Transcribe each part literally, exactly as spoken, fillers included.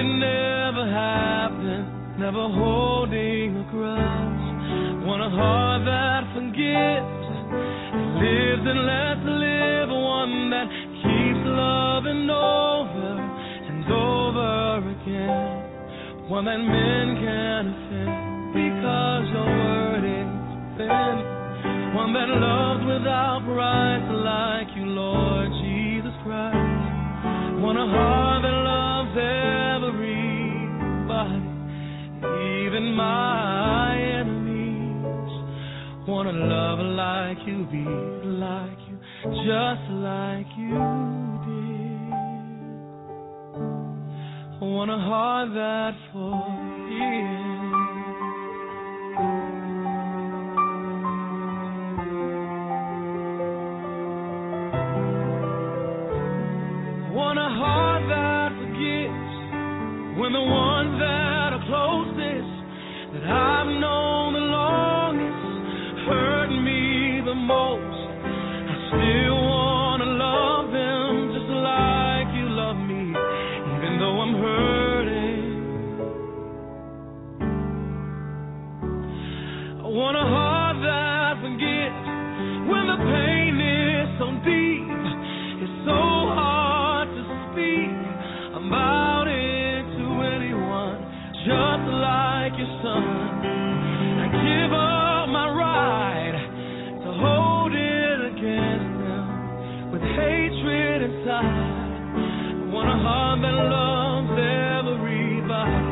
it never happened, never holding a grudge. Want a heart that forgives, lives and lets live, one that keeps loving over and over again, one that men can offend because your word is thin, one that loves without price like you, Lord Jesus Christ. Want a heart that loves everybody, even my enemies. Want a lover like you, be like you, just like you did. Want a heart that forgives. Want a heart that forgives when the ones that are closest, that I've known the longest, hurt me the most. I still want to love them just like you love me, even though I'm hurting. I want a heart that forgets when the pain is so deep, it's so hard to speak about it to anyone, just like your son. I give up my right to hold it against them with hatred inside. I want a heart that loves everybody,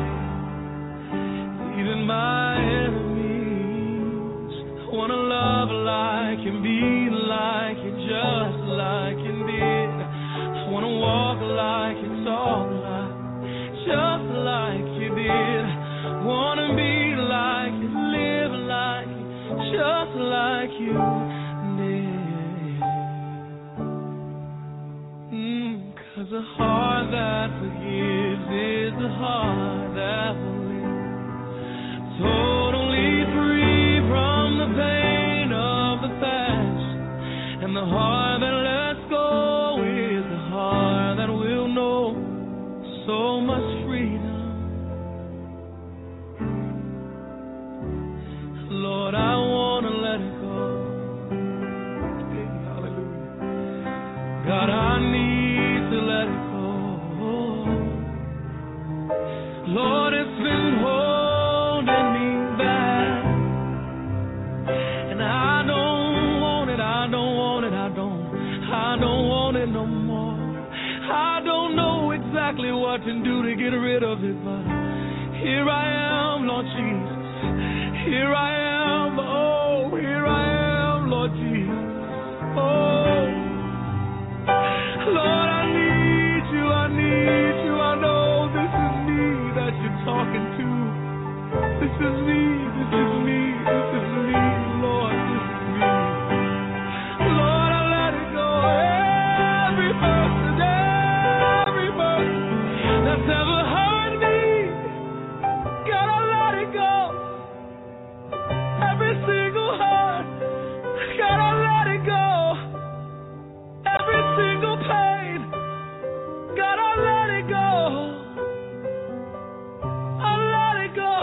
even my enemies. I want to love like you, be like you, just like you did. I want to walk like you, talk like, just like you did. Want to be like you, live like you, just like you did. Mm, 'cause a heart that forgives is a heart that will live, totally free from the pain of the past. And the heart that lets go is the heart that will know so much freedom. Lord, I want to let it go. Hallelujah. God, I need to let it go. Lord, it's been holding me back, and I don't want it, I don't want it, I don't, I don't want it no more. I don't know exactly what to do to get rid of it, but here I am, Lord Jesus. Here I am, oh, here I am, Lord Jesus. Oh, Lord, I need you, I need you. I know this is me that you're talking to. This is me, this is me, this is me, Lord, this is me. Lord, I let it go. Every person, every person that's ever hurt me, God, I let it go. Every single heart, God, I let it go. Every single pain, God, I let it go. I let it go.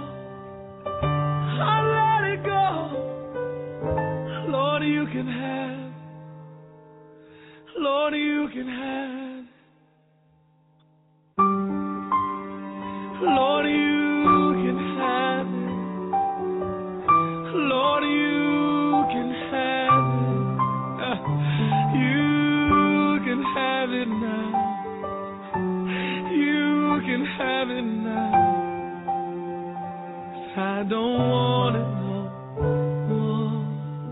I let it go. Lord, you can have. Lord, you can have. Lord, you can have it. Lord, you can have it. Uh, you can have it now. You can have it now. I don't want it no more.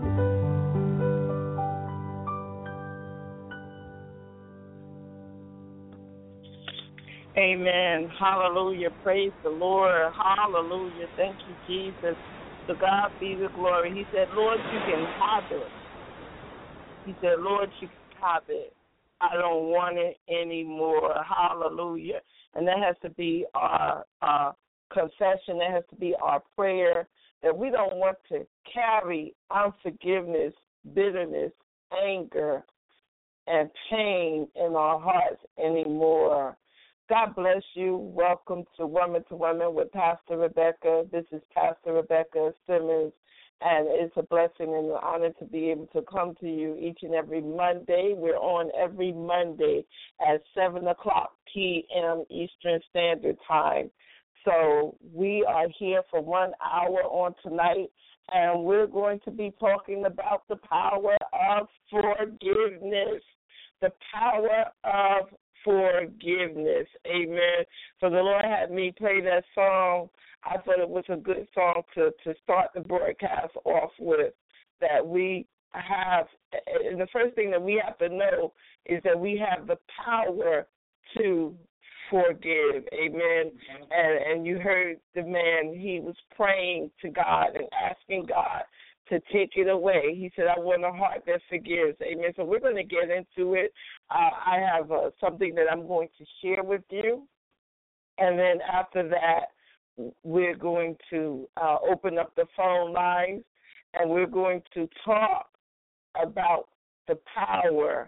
Amen. Hallelujah. Praise the Lord. Hallelujah. Thank you, Jesus. To God be the glory. He said, Lord, you can have it. He said, Lord, you can have it. I don't want it anymore. Hallelujah. And that has to be our uh, confession. That has to be our prayer, that we don't want to carry unforgiveness, bitterness, anger, and pain in our hearts anymore. God bless you. Welcome to Woman to Women with Pastor Rebecca. This is Pastor Rebecca Simmons, and it's a blessing and an honor to be able to come to you each and every Monday. We're on every Monday at seven o'clock p.m. Eastern Standard Time. So we are here for one hour on tonight, and we're going to be talking about the power of forgiveness. The power of forgiveness. Amen. So the Lord had me play that song. I thought it was a good song to, to start the broadcast off with, that we have, and the first thing that we have to know is that we have the power to forgive. Amen. And, and you heard the man, he was praying to God and asking God to take it away. He said, I want a heart that forgives. Amen. So we're going to get into it. Uh, I have uh, something that I'm going to share with you. And then after that, we're going to uh, open up the phone lines, and we're going to talk about the power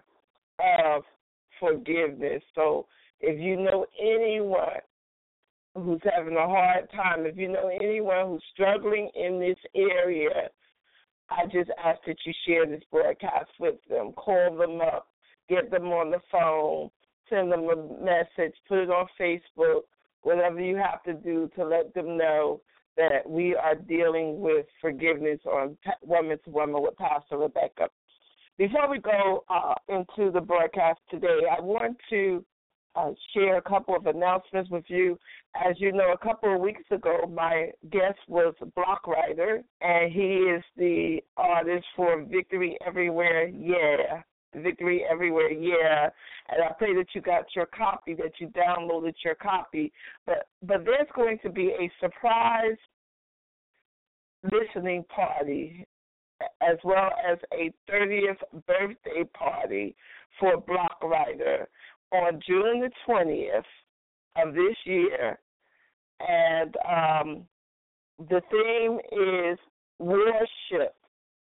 of forgiveness. So if you know anyone who's having a hard time, if you know anyone who's struggling in this area, I just ask that you share this broadcast with them. Call them up, get them on the phone, send them a message, put it on Facebook, whatever you have to do to let them know that we are dealing with forgiveness on Woman to Woman with Pastor Rebecca. Before we go uh, into the broadcast today, I want to uh, share a couple of announcements with you. As you know, a couple of weeks ago, my guest was Block Writer, and he is the artist for Victory Everywhere, Yeah. Victory Everywhere, Yeah. And I pray that you got your copy, that you downloaded your copy. But but there's going to be a surprise listening party as well as a thirtieth birthday party for Block Writer on June the twentieth of this year. And um, the theme is Worship,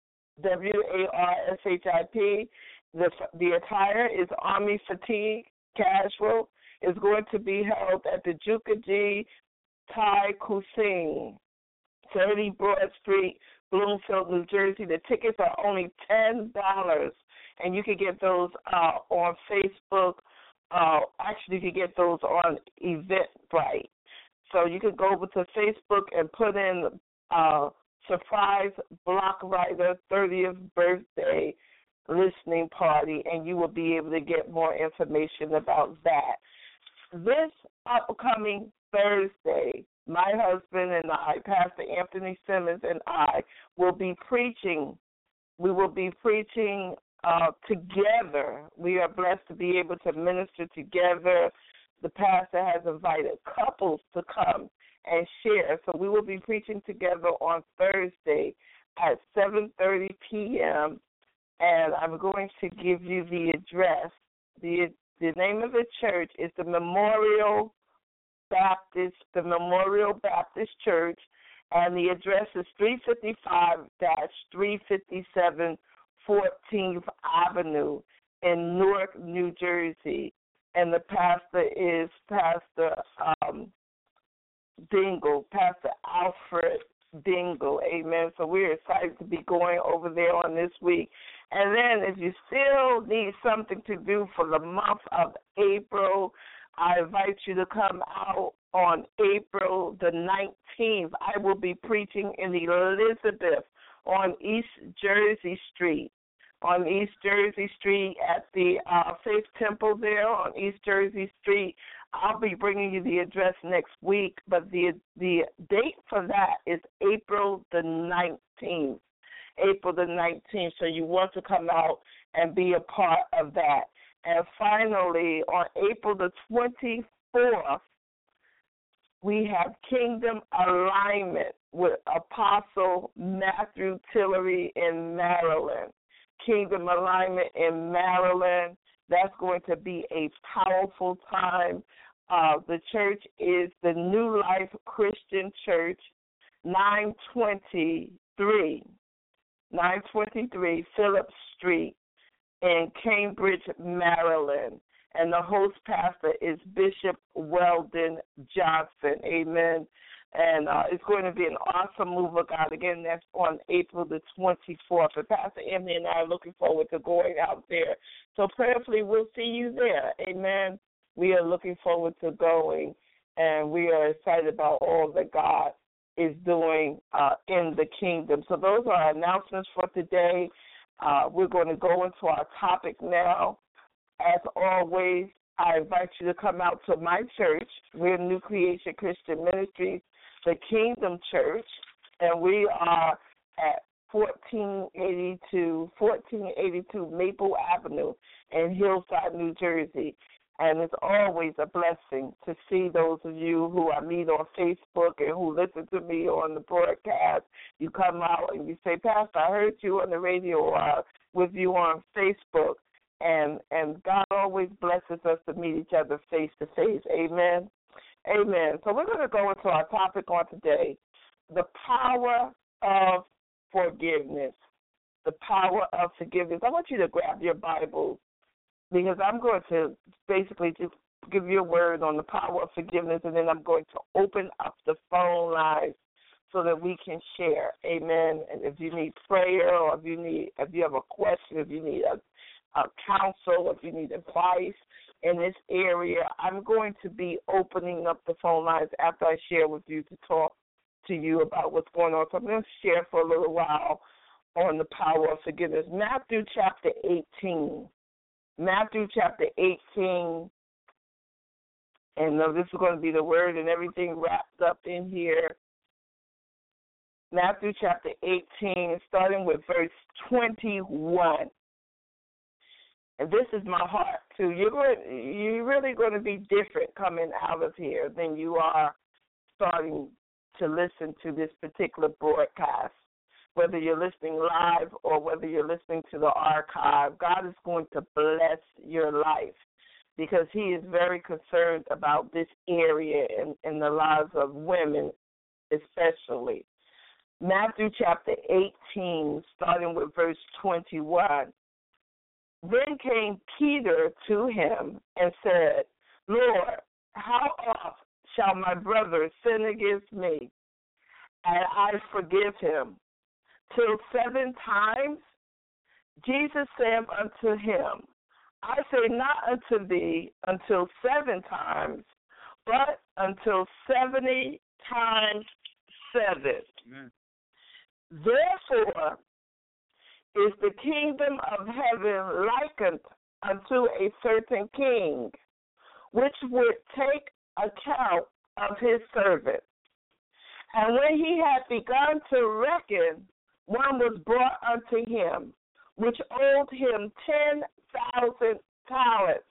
W A R S H I P. The, the attire is Army Fatigue Casual. It's going to be held at the Jukaji Thai Cuisine, thirty Broad Street, Bloomfield, New Jersey. The tickets are only ten dollars, and you can get those uh, on Facebook. Uh, actually, you can get those on Eventbrite. So you can go over to Facebook and put in uh, Surprise Block Writer thirtieth Birthday Listening Party, and you will be able to get more information about that. This upcoming Thursday, my husband and I, Pastor Anthony Simmons and I, will be preaching. We will be preaching uh, together. We are blessed to be able to minister together. The pastor has invited couples to come and share. So we will be preaching together on Thursday at seven thirty p.m., and I'm going to give you the address. The the name of the church is the Memorial Baptist, the Memorial Baptist Church, and the address is three fifty-five dash three fifty-seven fourteenth Avenue in Newark, New Jersey. And the pastor is Pastor um, Dingle, Pastor Alfred Dingle. Amen. So we're excited to be going over there on this week. And then if you still need something to do for the month of April, I invite you to come out on April the nineteenth. I will be preaching in Elizabeth on East Jersey Street. On East Jersey Street at the uh, Faith Temple there on East Jersey Street. I'll be bringing you the address next week, but the the date for that is April the nineteenth. April the nineteenth, so you want to come out and be a part of that. And finally, on April the twenty-fourth, we have Kingdom Alignment with Apostle Matthew Tillery in Maryland. Kingdom Alignment in Maryland. That's going to be a powerful time. Uh, the church is the New Life Christian Church, nine twenty-three, nine twenty-three Phillips Street in Cambridge, Maryland. And the host pastor is Bishop Weldon Johnson. Amen. And uh, it's going to be an awesome move of God. Again, that's on April the twenty-fourth. And Pastor Emily and I are looking forward to going out there. So prayerfully, we'll see you there. Amen. We are looking forward to going, and we are excited about all that God is doing uh, in the kingdom. So those are our announcements for today. Uh, we're going to go into our topic now. As always, I invite you to come out to my church. We're New Creation Christian Ministries, the Kingdom Church, and we are at fourteen eighty-two Maple Avenue in Hillside, New Jersey. And it's always a blessing to see those of you who I meet on Facebook and who listen to me on the broadcast. You come out and you say, Pastor, I heard you on the radio or uh, with you on Facebook. And and God always blesses us to meet each other face to face. Amen. Amen. So we're going to go into our topic on today, the power of forgiveness. The power of forgiveness. I want you to grab your Bibles because I'm going to basically just give you a word on the power of forgiveness, and then I'm going to open up the phone lines so that we can share. Amen. And if you need prayer or if you need, if you have a question, if you need a Uh, counsel, if you need advice in this area, I'm going to be opening up the phone lines after I share with you to talk to you about what's going on. So I'm going to share for a little while on the power of forgiveness. Matthew chapter eighteen. Matthew chapter eighteen. And uh, this is going to be the word and everything wrapped up in here. Matthew chapter eighteen, starting with verse twenty-one. And this is my heart, too. You're going, you're really going to be different coming out of here than you are starting to listen to this particular broadcast. Whether you're listening live or whether you're listening to the archive, God is going to bless your life because he is very concerned about this area and, and the lives of women especially. Matthew chapter eighteen, starting with verse twenty-one. Then came Peter to him and said, Lord, how oft shall my brother sin against me, and I forgive him? Till seven times? Jesus said unto him, I say not unto thee until seven times, but until seventy times seven. Amen. Therefore, is the kingdom of heaven likened unto a certain king, which would take account of his servants. And when he had begun to reckon, one was brought unto him, which owed him ten thousand talents.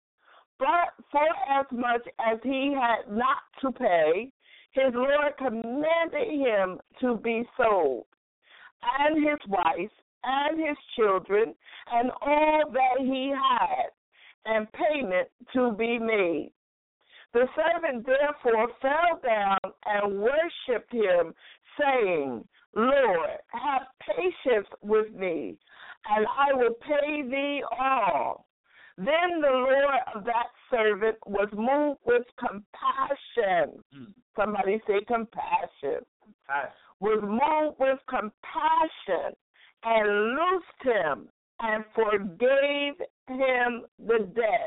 But forasmuch as he had not to pay, his Lord commanded him to be sold, and his wife, and his children, and all that he had, and payment to be made. The servant therefore fell down and worshipped him, saying, Lord, have patience with me, and I will pay thee all. Then the Lord of that servant was moved with compassion. Mm. Somebody say compassion. Compassion. Was moved with compassion, and loosed him, and forgave him the debt.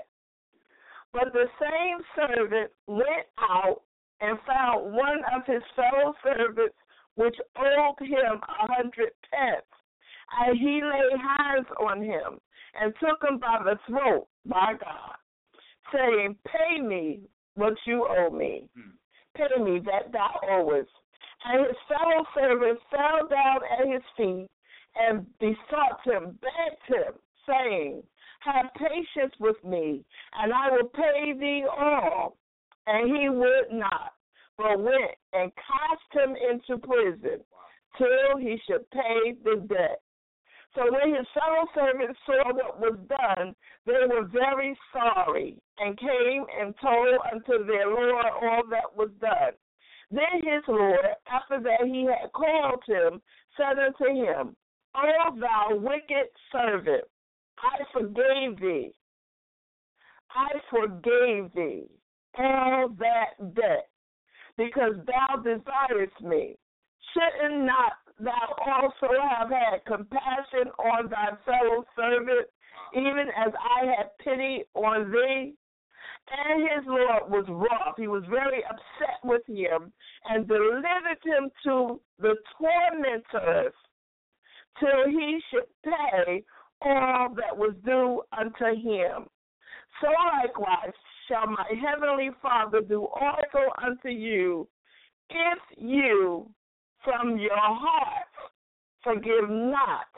But the same servant went out and found one of his fellow servants which owed him a hundred pence. And he laid hands on him and took him by the throat, my God, saying, Pay me what you owe me. Hmm. Pay me that thou owest. And his fellow servant fell down at his feet and besought him, begged him, saying, Have patience with me, and I will pay thee all. And he would not, but went and cast him into prison till he should pay the debt. So when his fellow servants saw what was done, they were very sorry, and came and told unto their Lord all that was done. Then his Lord, after that he had called him, said unto him, O thou wicked servant, I forgave thee I forgave thee all that debt, because thou desirest me. Shouldn't not thou also have had compassion on thy fellow servant, even as I had pity on thee? And his Lord was wroth. He was very upset with him and delivered him to the tormentors till he should pay all that was due unto him. So likewise shall my heavenly Father do also unto you, if you from your heart forgive not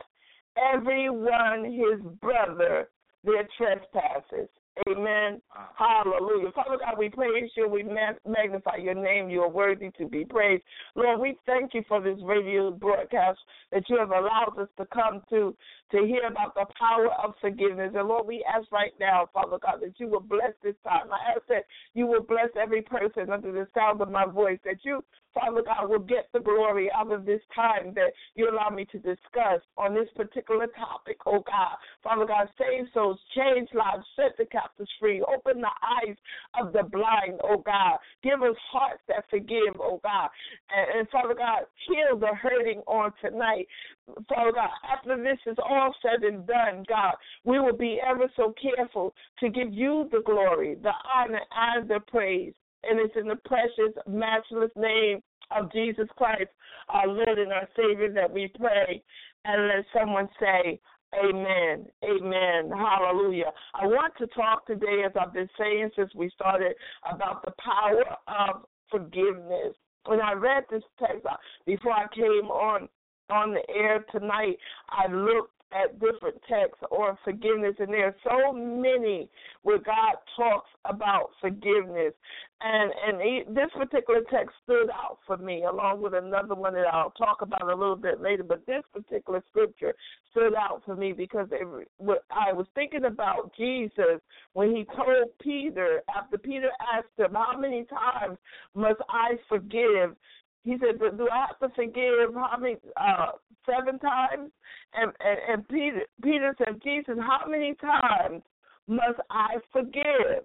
every one his brother their trespasses. Amen. Hallelujah. Father God, we praise you. We magnify your name. You are worthy to be praised. Lord, we thank you for this radio broadcast that you have allowed us to come to to hear about the power of forgiveness. And Lord, we ask right now, Father God, that you will bless this time. I ask that you will bless every person under the sound of my voice, that you, Father God, will get the glory out of this time that you allow me to discuss on this particular topic, oh God. Father God, save souls, change lives, set the captives free, open the eyes of the blind, oh God. Give us hearts that forgive, oh God. And, and Father God, heal the hurting on tonight. Father God, after this is all said and done, God, we will be ever so careful to give you the glory, the honor, and the praise. And it's in the precious, matchless name of Jesus Christ, our Lord and our Savior, that we pray. And let someone say, amen, amen, hallelujah. I want to talk today, as I've been saying since we started, about the power of forgiveness. When I read this text before I came on on the air tonight, I looked at different texts on forgiveness, and there are so many where God talks about forgiveness. And and he, this particular text stood out for me, along with another one that I'll talk about a little bit later. But this particular scripture stood out for me because it, I was thinking about Jesus when he told Peter, after Peter asked him, how many times must I forgive? He said, do I have to forgive how many, uh, seven times? And, and, and Peter, Peter said, Jesus, how many times must I forgive?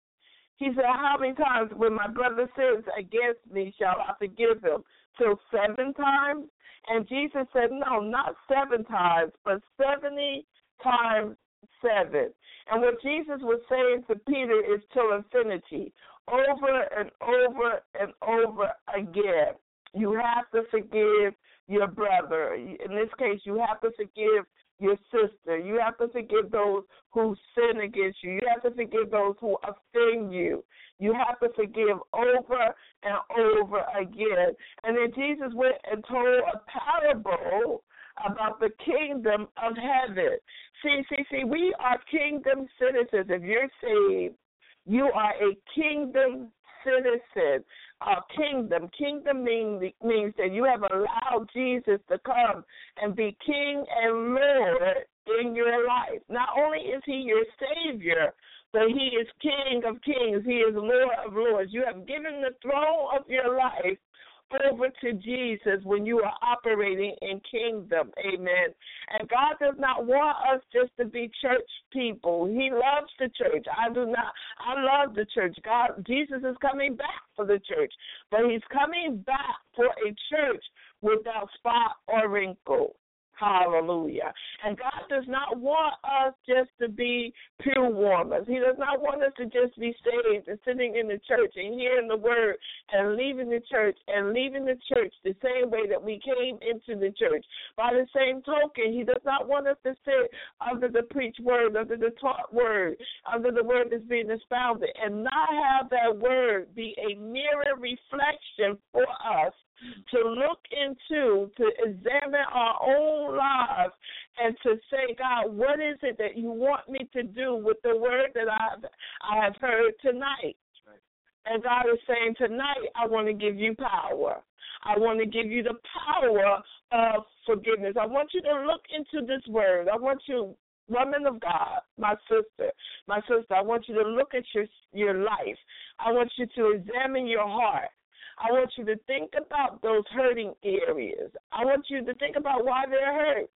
He said, how many times when my brother sins against me shall I forgive him? Till seven times? And Jesus said, no, not seven times, but seventy times seven. And what Jesus was saying to Peter is till infinity, over and over and over again. You have to forgive your brother. In this case, you have to forgive your sister. You have to forgive those who sin against you. You have to forgive those who offend you. You have to forgive over and over again. And then Jesus went and told a parable about the kingdom of heaven. See, see, see, we are kingdom citizens. If you're saved, you are a kingdom citizen. Uh, kingdom. Kingdom mean, means that you have allowed Jesus to come and be king and Lord in your life. Not only is he your Savior, but he is King of kings. He is Lord of lords. You have given the throne of your life over to Jesus when you are operating in kingdom. Amen. And God does not want us just to be church people. He loves the church. I do not. I love the church. God, Jesus is coming back for the church, but he's coming back for a church without spot or wrinkle. Hallelujah. And God does not want us just to be pew warmers. He does not want us to just be saved and sitting in the church and hearing the word and leaving the church and leaving the church the same way that we came into the church. By the same token, he does not want us to sit under the preached word, under the taught word, under the word that's being expounded, and not have that word be a mirror reflection for us to look into, to examine our own lives, and to say, God, what is it that you want me to do with the word that I've, I have heard tonight? Right. And God is saying, tonight I want to give you power. I want to give you the power of forgiveness. I want you to look into this word. I want you, woman of God, my sister, my sister, I want you to look at your your life. I want you to examine your heart. I want you to think about those hurting areas. I want you to think about why they're hurt.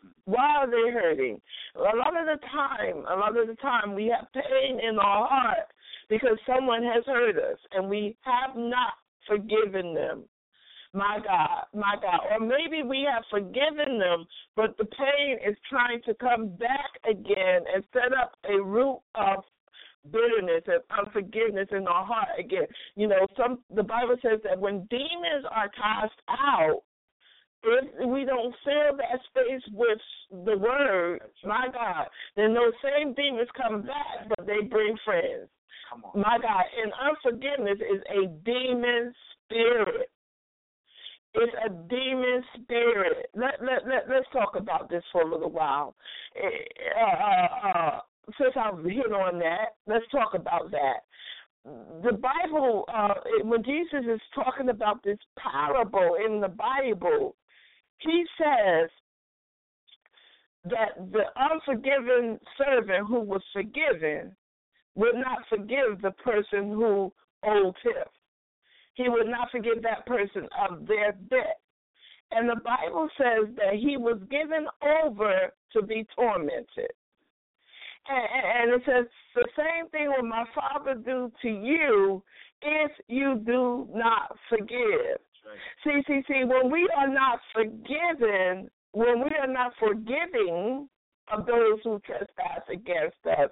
Why are they hurting? A lot of the time, a lot of the time we have pain in our heart because someone has hurt us and we have not forgiven them. My God, my God. Or maybe we have forgiven them, but the pain is trying to come back again and set up a root of bitterness and unforgiveness in our heart again. You know, some the Bible says that when demons are cast out, if we don't fill that space with the word, my God, then those same demons come back, but they bring friends. My God, and unforgiveness is a demon spirit. It's a demon spirit. Let, let, let, let's talk about this for a little while. Uh, uh, uh, since I've hit on that, let's talk about that. The Bible, uh, when Jesus is talking about this parable in the Bible, he says that the unforgiven servant who was forgiven would not forgive the person who owed him. He would not forgive that person of their debt. And the Bible says that he was given over to be tormented. And, and it says, the same thing will my Father do to you if you do not forgive. Right. See, see, see, when we are not forgiven, when we are not forgiving of those who trespass against us,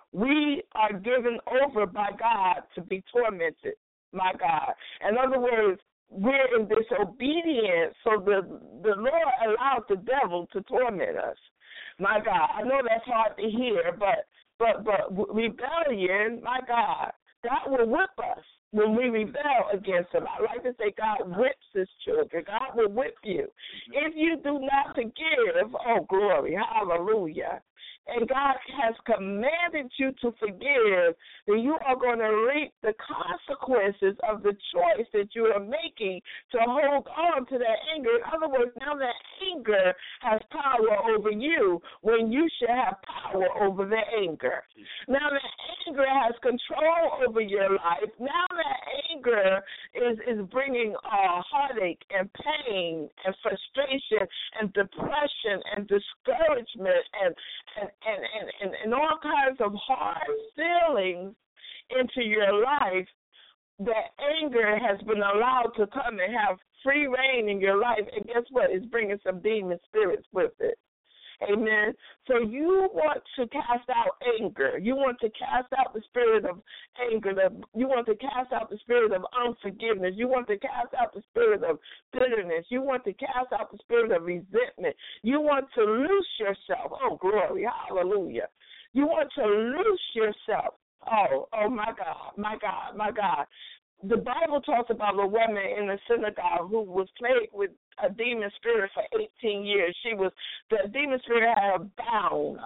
we are given over by God to be tormented. My God. In other words, we're in disobedience, so the the Lord allowed the devil to torment us. My God, I know that's hard to hear, but but but rebellion, my God, God will whip us when we rebel against him. I like to say God whips his children. God will whip you. If you do not forgive, oh, glory, hallelujah, and God has commanded you to forgive, then you are going to reap the consequences of the choice that you are making to hold on to that anger. In other words, now that anger has power over you when you should have power over the anger. Now that anger has control over your life, now that anger is, is bringing uh, heartache and pain and frustration and depression and discouragement and, and And, and, and, and all kinds of hard feelings into your life, that anger has been allowed to come and have free reign in your life. And guess what? It's bringing some demon spirits with it. Amen. So you want to cast out anger. You want to cast out the spirit of anger. You want to cast out the spirit of unforgiveness. You want to cast out the spirit of bitterness. You want to cast out the spirit of resentment. You want to loose yourself. Oh, glory. Hallelujah. You want to loose yourself. Oh, oh, my God, my God, my God. The Bible talks about a woman in the synagogue who was plagued with a demon spirit for eighteen years. She was, the demon spirit had her bound.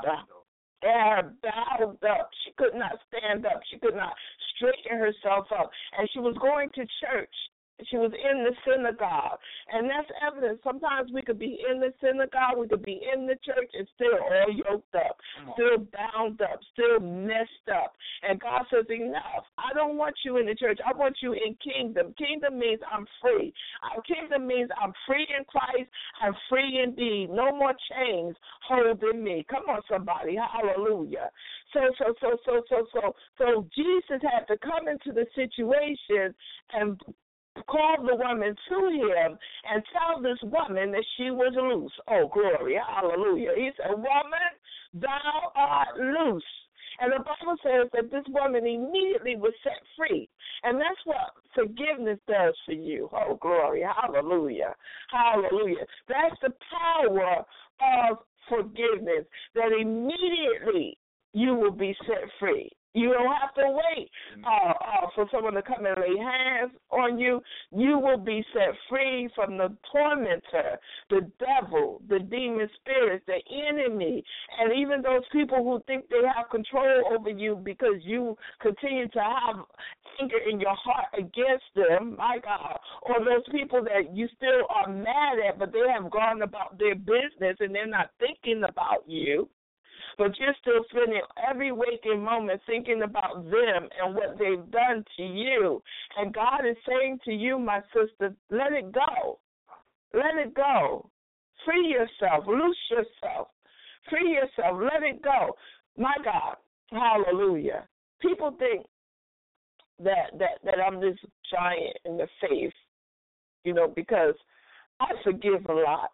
It had her bound up. She could not stand up. She could not straighten herself up. And she was going to church. She was in the synagogue. And that's evidence. Sometimes we could be in the synagogue, we could be in the church and still all yoked up, still bound up, still messed up. And God says, enough. I don't want you in the church. I want you in kingdom. Kingdom means I'm free. Kingdom means I'm free in Christ. I'm free indeed. No more chains holding me. Come on, somebody. Hallelujah. So, so, so, so, so, so, so Jesus had to come into the situation and call the woman to him and tell this woman that she was loose. Oh, glory, hallelujah. He said, woman, thou art loose. And the Bible says that this woman immediately was set free. And that's what forgiveness does for you. Oh, glory, hallelujah, hallelujah. That's the power of forgiveness, that immediately you will be set free. You don't have to wait uh, uh, for someone to come and lay hands on you. You will be set free from the tormentor, the devil, the demon spirits, the enemy, and even those people who think they have control over you because you continue to have anger in your heart against them, my God, or those people that you still are mad at, but they have gone about their business and they're not thinking about you. But you're still spending every waking moment thinking about them and what they've done to you. And God is saying to you, my sister, let it go. Let it go. Free yourself. Loose yourself. Free yourself. Let it go. My God. Hallelujah. People think that, that, that I'm this giant in the faith, you know, because I forgive a lot.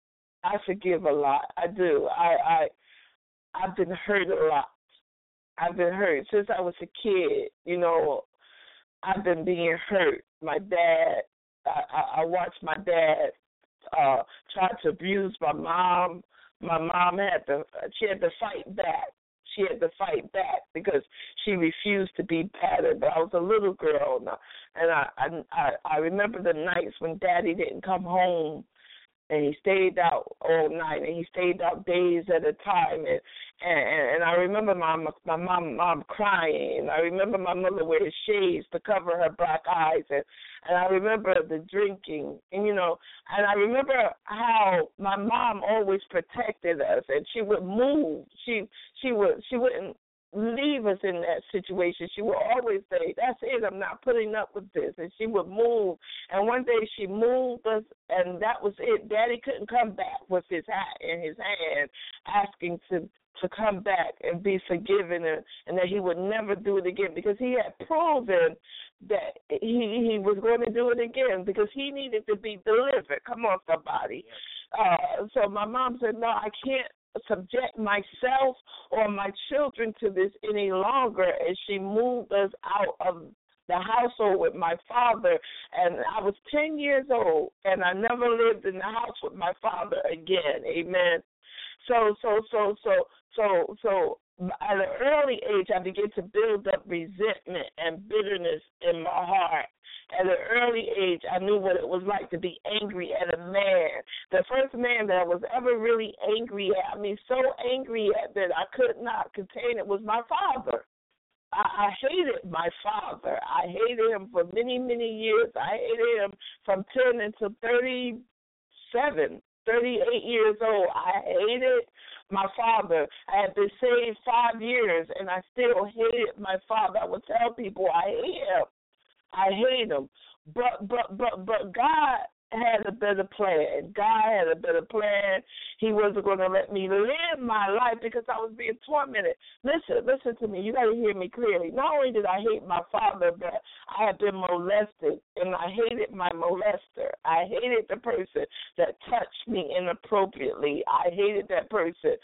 I forgive a lot. I do. I, I, I've been hurt a lot. I've been hurt since I was a kid. You know, I've been being hurt. My dad, I, I, I watched my dad uh, try to abuse my mom. My mom had to, she had to fight back. She had to fight back because she refused to be battered. But I was a little girl, and I, I, I remember the nights when Daddy didn't come home, and he stayed out all night, and he stayed out days at a time, and and, and I remember my my mom mom crying, and I remember my mother wearing shades to cover her black eyes, and and I remember the drinking, and you know, and I remember how my mom always protected us, and she would move, she she would she wouldn't leave us in that situation. She would always say, that's it, I'm not putting up with this. And she would move. And one day she moved us, and that was it. Daddy couldn't come back with his hat in his hand asking to, to come back and be forgiven and, and that he would never do it again because he had proven that he, he was going to do it again because he needed to be delivered. Come on, somebody. Uh, so my mom said, no, I can't subject myself or my children to this any longer, and she moved us out of the household with my father, and I was ten years old, and I never lived in the house with my father again. Amen. So, so, so, so, so, so, at an early age, I began to build up resentment and bitterness in my heart. At an early age, I knew what it was like to be angry at a man. The first man that I was ever really angry at, I mean, so angry at that I could not contain it, was my father. I, I hated my father. I hated him for many, many years. I hated him from ten until thirty-seven, thirty-eight years old. I hated my father. I had been saved five years, and I still hated my father. I would tell people I hate him. I hate him. But but but but God had a better plan. God had a better plan. He wasn't going to let me live my life because I was being tormented. Listen, listen to me. You got to hear me clearly. Not only did I hate my father, but I had been molested, and I hated my molester. I hated the person that touched me inappropriately. I hated that person.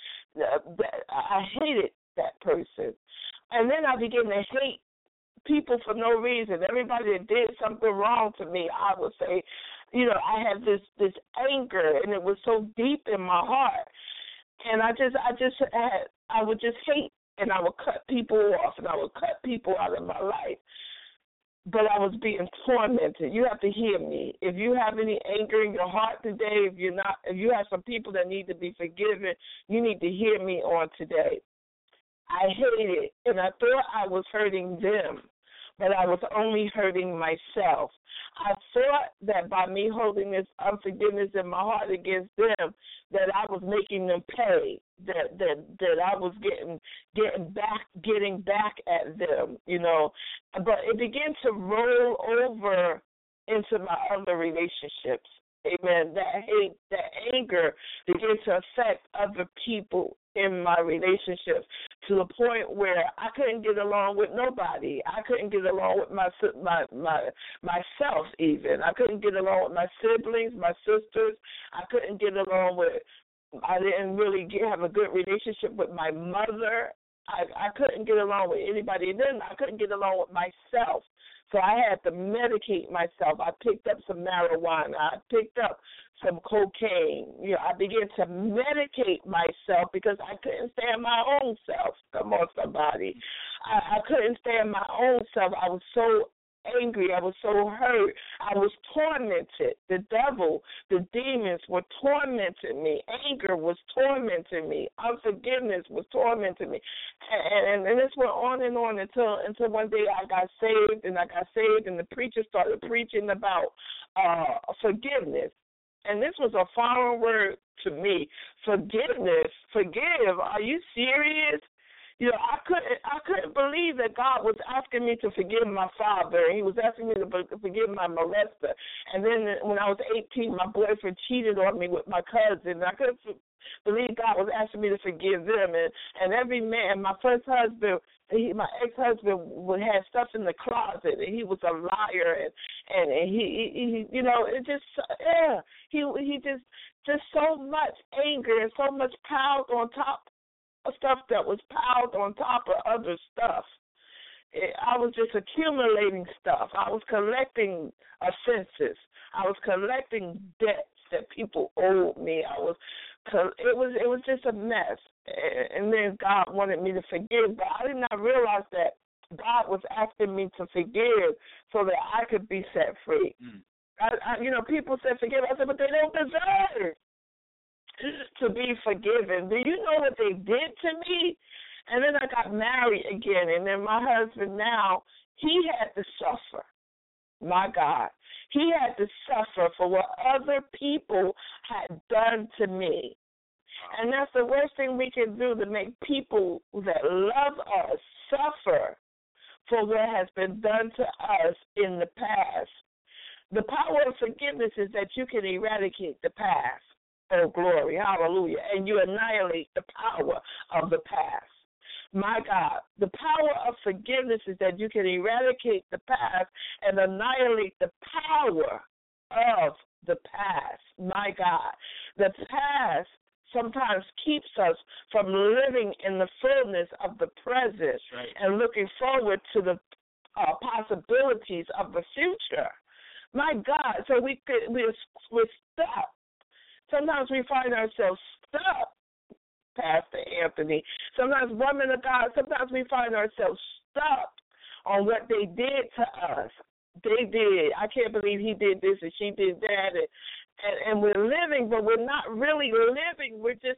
I hated that person. And then I began to hate people for no reason. Everybody that did something wrong to me, I would say, you know, I had this this anger, and it was so deep in my heart. And I just, I just had, I would just hate, and I would cut people off, and I would cut people out of my life. But I was being tormented. You have to hear me. If you have any anger in your heart today, if you're not, if you have some people that need to be forgiven, you need to hear me on today. I hated it, and I thought I was hurting them, but I was only hurting myself. I thought that by me holding this unforgiveness in my heart against them, that I was making them pay, that that that I was getting getting back getting back at them, you know. But it began to roll over into my other relationships. Amen. That hate, that anger began to affect other people in my relationships to the point where I couldn't get along with nobody. I couldn't get along with my my my myself even. I couldn't get along with my siblings, my sisters. I couldn't get along with. I didn't really get, have a good relationship with my mother. I I couldn't get along with anybody. And then I couldn't get along with myself. So I had to medicate myself. I picked up some marijuana. I picked up some cocaine. You know, I began to medicate myself because I couldn't stand my own self. Come on, somebody. I, I couldn't stand my own self. I was so angry. I was so hurt. I was tormented. The devil, the demons were tormenting me. Anger was tormenting me. Unforgiveness was tormenting me. And, and, and this went on and on until until one day I got saved, and I got saved, and the preacher started preaching about uh, forgiveness. And this was a foreign word to me. Forgiveness. Forgive. Are you serious? You know, I couldn't, I couldn't believe that God was asking me to forgive my father. He was asking me to forgive my molester. And then when I was eighteen, my boyfriend cheated on me with my cousin. I couldn't believe God was asking me to forgive them. And, and every man, my first husband, he, my ex-husband would have stuff in the closet, and he was a liar. And, and, and he, he, he, you know, it just, yeah, he, he just, just so much anger and so much piled on top of stuff that was piled on top of other stuff. It, I was just accumulating stuff. I was collecting offenses. I was collecting debts that people owed me. I was, it was, it was just a mess. And then God wanted me to forgive, but I did not realize that God was asking me to forgive so that I could be set free. Mm. I, I, you know, people said forgive. I said, but they don't deserve to be forgiven. Do you know what they did to me? And then I got married again, and then my husband now, he had to suffer. My God. He had to suffer for what other people had done to me. And that's the worst thing we can do, to make people that love us suffer for what has been done to us in the past. The power of forgiveness is that you can eradicate the past. Oh, glory, hallelujah. And you annihilate the power of the past. My God, the power of forgiveness is that you can eradicate the past and annihilate the power of the past. My God, the past sometimes keeps us from living in the fullness of the present, right, and looking forward to the uh, possibilities of the future. My God, so we could, we're, we're stuck. Sometimes we find ourselves stuck, Pastor Anthony. Sometimes, women of God, sometimes we find ourselves stuck on what they did to us. They did. I can't believe he did this and she did that. And, and, and we're living, but we're not really living. We're just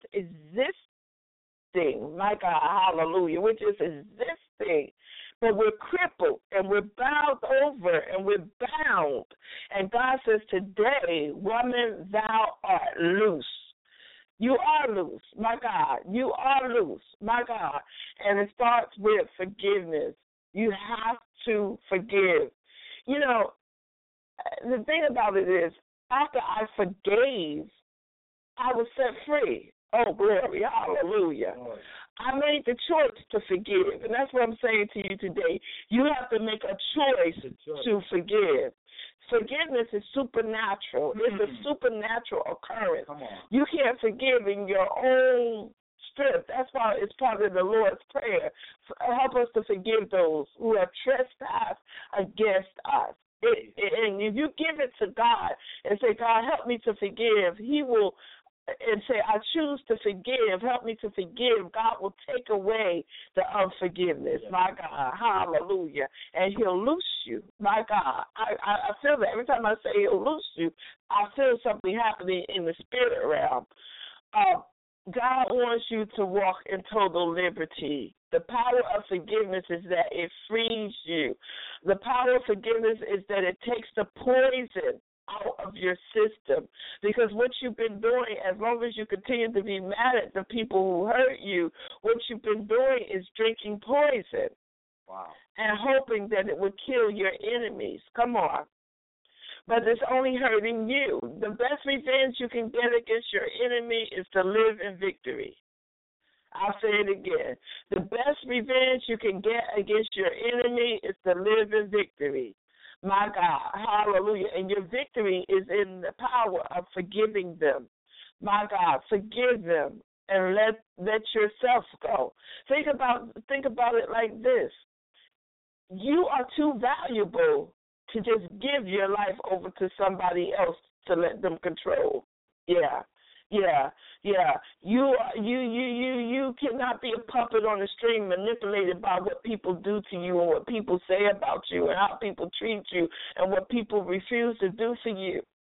existing. My God, hallelujah. We're just existing. But we're crippled, and we're bowed over, and we're bound. And God says, today, woman, thou art loose. You are loose, my God. You are loose, my God. And it starts with forgiveness. You have to forgive. You know, the thing about it is, after I forgave, I was set free. Oh, glory, hallelujah. Lord. I made the choice to forgive, and that's what I'm saying to you today. You have to make a choice, a choice. to forgive. Forgiveness is supernatural. Mm-hmm. It's a supernatural occurrence. Come on. You can't forgive in your own strength. That's why it's part of the Lord's Prayer. Help us to forgive those who have trespassed against us. It, and if you give it to God and say, God, help me to forgive, he will, and say, I choose to forgive, help me to forgive, God will take away the unforgiveness, yeah. My God, hallelujah, and he'll loose you, my God. I, I, I feel that every time I say he'll loose you, I feel something happening in the spirit realm. Uh, God wants you to walk in total liberty. The power of forgiveness is that it frees you. The power of forgiveness is that it takes the poison out of your system, because what you've been doing, as long as you continue to be mad at the people who hurt you, what you've been doing is drinking poison. Wow. And hoping that it would kill your enemies. Come on. But it's only hurting you. The best revenge you can get against your enemy is to live in victory. I'll say it again. The best revenge you can get against your enemy is to live in victory. My God, hallelujah. And your victory is in the power of forgiving them. My God, forgive them and let let yourself go. Think about think about it like this. You are too valuable to just give your life over to somebody else to let them control. Yeah. Yeah, yeah. You, you, you, you, you cannot be a puppet on a string manipulated by what people do to you and what people say about you and how people treat you and what people refuse to do for you.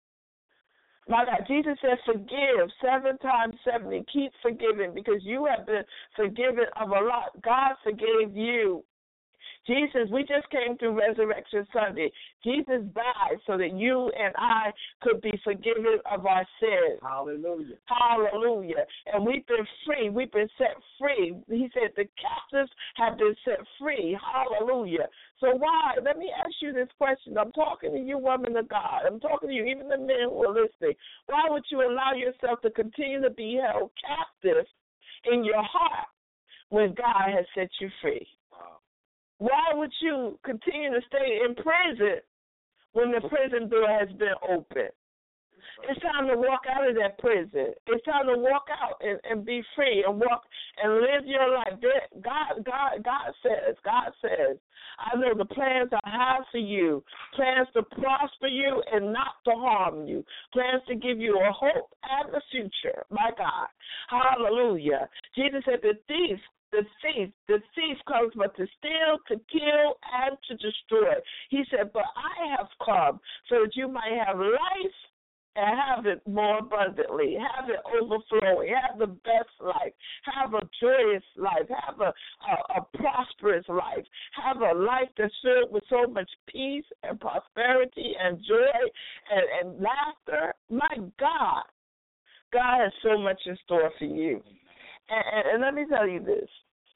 My God, Jesus said, forgive seven times seventy. Keep forgiving because you have been forgiven of a lot. God forgave you. Jesus, we just came through Resurrection Sunday. Jesus died so that you and I could be forgiven of our sins. Hallelujah. Hallelujah. And we've been free. We've been set free. He said the captives have been set free. Hallelujah. So why? Let me ask you this question. I'm talking to you, woman of God. I'm talking to you, even the men who are listening. Why would you allow yourself to continue to be held captive in your heart when God has set you free? Wow. Why would you continue to stay in prison when the prison door has been opened? It's time to walk out of that prison. It's time to walk out and, and be free and walk and live your life. God, God, God says, God says, I know the plans I have for you, plans to prosper you and not to harm you, plans to give you a hope and a future. My God. Hallelujah. Jesus said the thief The thief, the thief comes but to steal, to kill, and to destroy. He said, but I have come so that you might have life and have it more abundantly, have it overflowing, have the best life, have a joyous life, have a, a, a prosperous life, have a life that's filled with so much peace and prosperity and joy and, and laughter. My God, God has so much in store for you. And, and, and let me tell you this,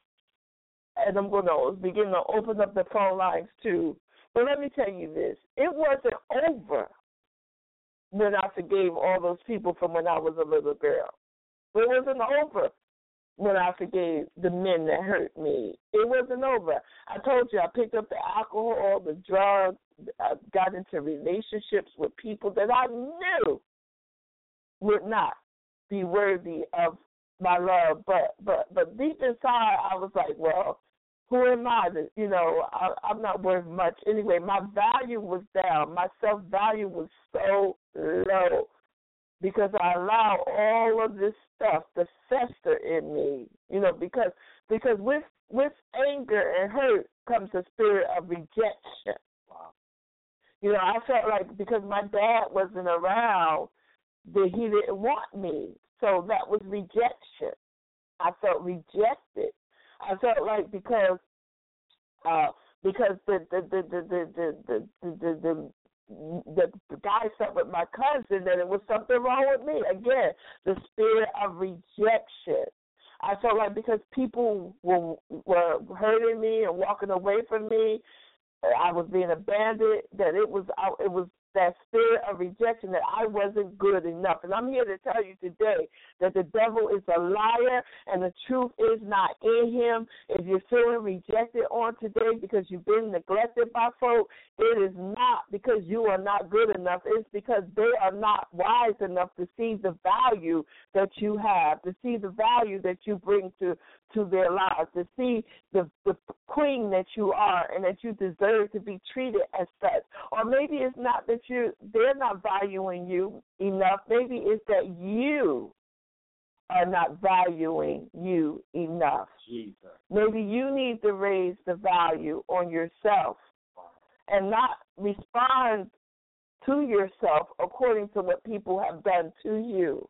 and I'm going to begin to open up the phone lines too, but let me tell you this, it wasn't over when I forgave all those people from when I was a little girl. It wasn't over when I forgave the men that hurt me. It wasn't over. I told you I picked up the alcohol, the drugs, I got into relationships with people that I knew would not be worthy of my love, but but but deep inside I was like, well, who am I? To, you know, I, I'm not worth much anyway. My value was down. My self-value was so low because I allowed all of this stuff to fester in me. You know, because because with with anger and hurt comes a spirit of rejection. Wow. You know, I felt like because my dad wasn't around, that he didn't want me. So that was rejection. I felt rejected. I felt like because uh, because the the the the the the the, the, the, the guy slept with my cousin, that it was something wrong with me. Again, the spirit of rejection. I felt like because people were were hurting me and walking away from me, I was being abandoned. That it was it was. that spirit of rejection, that I wasn't good enough. And I'm here to tell you today that the devil is a liar and the truth is not in him. If you're feeling rejected on today because you've been neglected by folk, it is not because you are not good enough. It's because they are not wise enough to see the value that you have, to see the value that you bring to, to their lives, to see the, the queen that you are and that you deserve to be treated as such. Or maybe it's not that you they're not valuing you enough. Maybe it's that you are not valuing you enough. Jesus. Maybe you need to raise the value on yourself and not respond to yourself according to what people have done to you.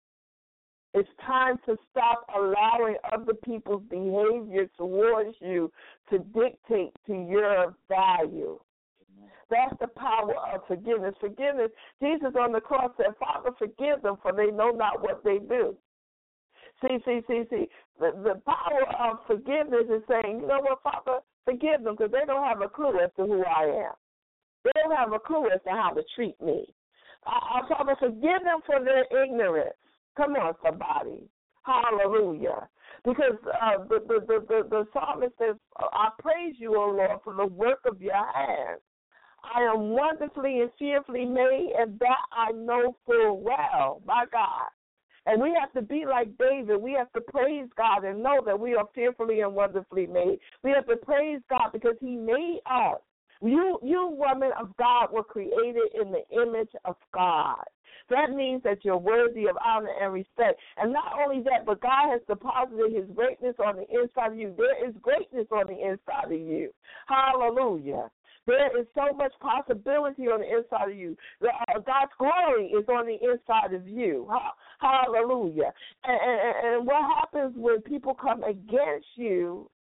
It's time to stop allowing other people's behavior towards you to dictate to your value. That's the power of forgiveness. Forgiveness, Jesus on the cross said, Father, forgive them, for they know not what they do. See, see, see, see. The, the power of forgiveness is saying, you know what, Father, forgive them, because they don't have a clue as to who I am. They don't have a clue as to how to treat me. Uh, Father, forgive them for their ignorance. Come on, somebody. Hallelujah. Because uh, the, the, the, the, the psalmist says, I praise you, O Lord, for the work of your hands. I am wonderfully and fearfully made, and that I know full well, my God. And we have to be like David. We have to praise God and know that we are fearfully and wonderfully made. We have to praise God because he made us. You, you women of God, were created in the image of God. That means that you're worthy of honor and respect. And not only that, but God has deposited his greatness on the inside of you. There is greatness on the inside of you. Hallelujah. There is so much possibility on the inside of you. Uh, God's glory is on the inside of you. Hallelujah. And, and, and what happens when people come against you,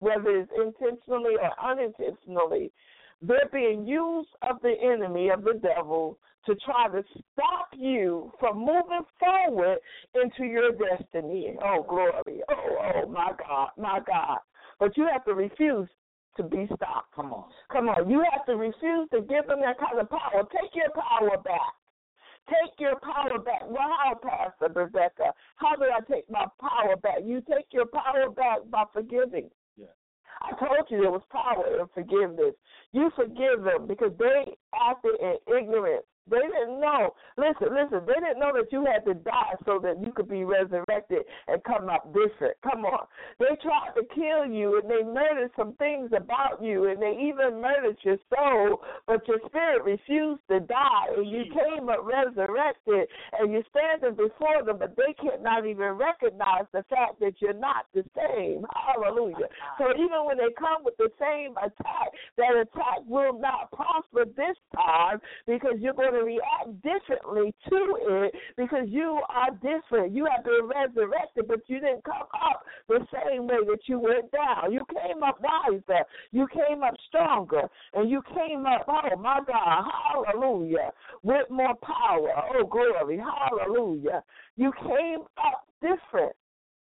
whether it's intentionally or unintentionally, they're being used of the enemy, of the devil, to try to stop you from moving forward into your destiny. Oh, glory. Oh, oh, my God, my God. But you have to refuse to be stopped. Come on. Come on. You have to refuse to give them that kind of power. Take your power back. Take your power back. Well, how, Pastor Rebecca? How do I take my power back? You take your power back by forgiving. Yeah. I told you there was power in forgiveness. You forgive them because they acted in ignorance. They didn't know. Listen, listen. They didn't know that you had to die so that you could be resurrected and come up different. Come on. They tried to kill you, and they murdered some things about you, and they even murdered your soul, but your spirit refused to die, and you came up resurrected, and you're standing before them, but they cannot even recognize the fact that you're not the same. Hallelujah. So even when they come with the same attack, that attack will not prosper this time because you're going to react differently to it because you are different. You have been resurrected, but you didn't come up the same way that you went down. You came up wiser. You came up stronger. And you came up, oh, my God, hallelujah, with more power. Oh, glory, hallelujah. You came up different.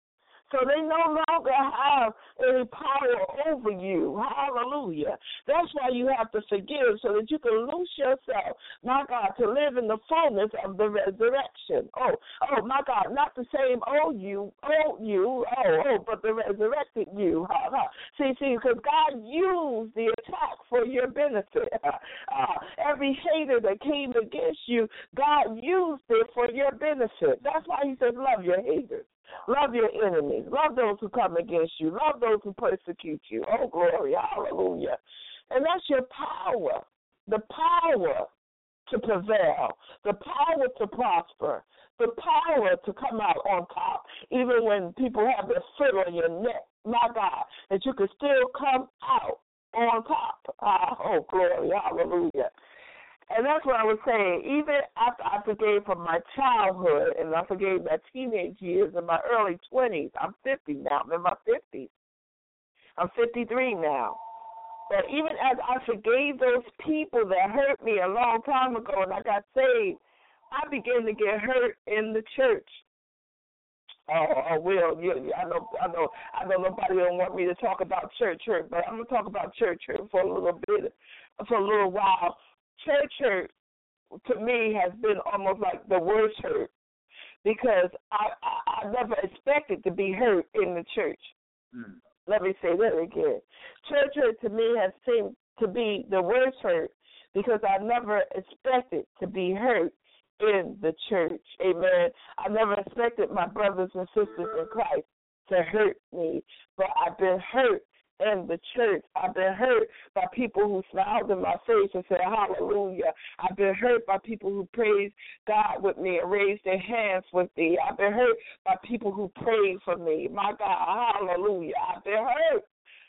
So they no longer have any power over you. Hallelujah. That's why you have to forgive so that you can loose yourself, my God, to live in the fullness of the resurrection. Oh, oh, my God, not the same old you, old you, oh, oh, but the resurrected you. Ha, ha. See, see, because God used the attack for your benefit. Uh, every hater that came against you, God used it for your benefit. That's why he says love your haters. Love your enemies. Love those who come against you. Love those who persecute you. Oh, glory. Hallelujah. And that's your power. The power to prevail. The power to prosper. The power to come out on top. Even when people have their foot on your neck. My God. That you can still come out on top. Ah, oh, glory. Hallelujah. And that's what I was saying. Even after I forgave from my childhood and I forgave my teenage years and my early twenties, I'm fifty now. I'm in my fifties. I'm fifty-three now. But even as I forgave those people that hurt me a long time ago and I got saved, I began to get hurt in the church. Oh, oh Will, you, I know, I know, I know nobody don't want me to talk about church hurt, but I'm gonna talk about church hurt for a little bit, for a little while. Church hurt, to me, has been almost like the worst hurt because I, I, I never expected to be hurt in the church. Mm. Let me say that again. Church hurt, to me, has seemed to be the worst hurt because I never expected to be hurt in the church. Amen. I never expected my brothers and sisters in Christ to hurt me, but I've been hurt in the church. I've been hurt by people who smiled in my face and said, hallelujah. I've been hurt by people who praised God with me and raised their hands with me. I've been hurt by people who prayed for me. My God, hallelujah. I've been hurt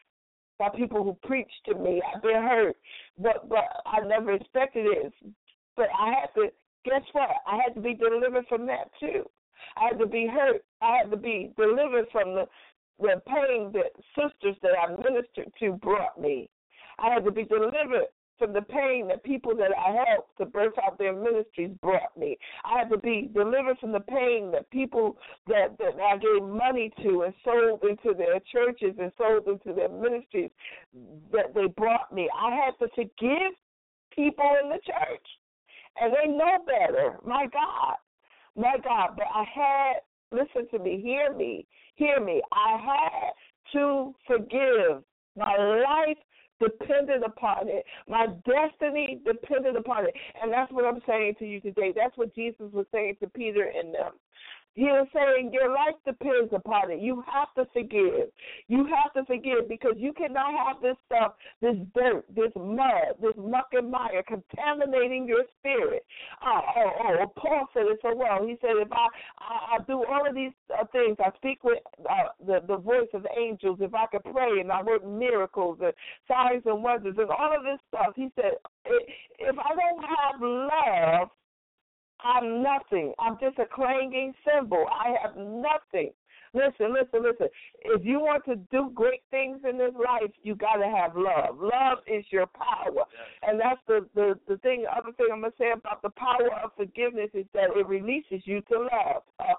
by people who preached to me. I've been hurt, but, but I never expected it. But I had to, guess what? I had to be delivered from that too. I had to be hurt. I had to be delivered from the the pain that sisters that I ministered to brought me. I had to be delivered from the pain that people that I helped to birth out their ministries brought me. I had to be delivered from the pain that people that, that I gave money to and sold into their churches and sold into their ministries that they brought me. I had to forgive people in the church, and they know better. My God, my God, but I had, listen to me, hear me, hear me. I had to forgive. My life depended upon it. My destiny depended upon it. And that's what I'm saying to you today. That's what Jesus was saying to Peter and them. He was saying your life depends upon it. You have to forgive. You have to forgive because you cannot have this stuff, this dirt, this mud, this muck and mire contaminating your spirit. Oh, oh, oh. Paul said it so well. He said, if I, I, I do all of these uh, things, I speak with uh, the, the voice of the angels, if I could pray and I work miracles and signs and wonders and all of this stuff, he said, if I don't have love, I'm nothing. I'm just a clanging cymbal. I have nothing. Listen, listen, listen. If you want to do great things in this life, you got to have love. Love is your power. And that's the, the, the thing, other thing I'm going to say about the power of forgiveness is that it releases you to love.